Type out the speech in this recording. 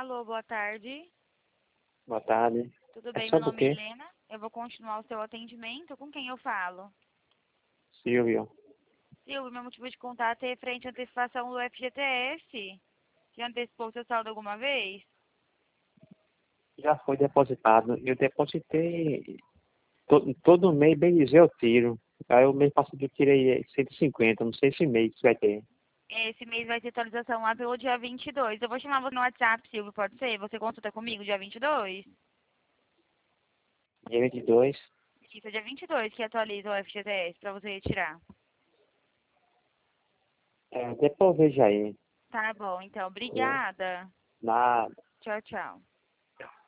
Alô, boa tarde. Boa tarde. Tudo É bem? Meu sobre o nome é quê? Helena. Eu vou continuar o seu atendimento. Com quem eu falo? Silvio. Silvio, meu motivo de contato é referente à antecipação do FGTS. Já antecipou seu saldo alguma vez? Já foi depositado. Eu depositei todo mês, bem dizer, eu tiro. Aí o mês passado eu tirei 150, não sei esse mês que vai ter. Esse mês vai ter atualização lá pelo dia 22. Eu vou chamar você no WhatsApp, Silvio, pode ser? Você consulta comigo dia 22? Dia 22. Isso, é dia 22 que atualiza o FGTS para você retirar. Depois veja aí. Tá bom, então. Obrigada. Nada. Tchau, tchau.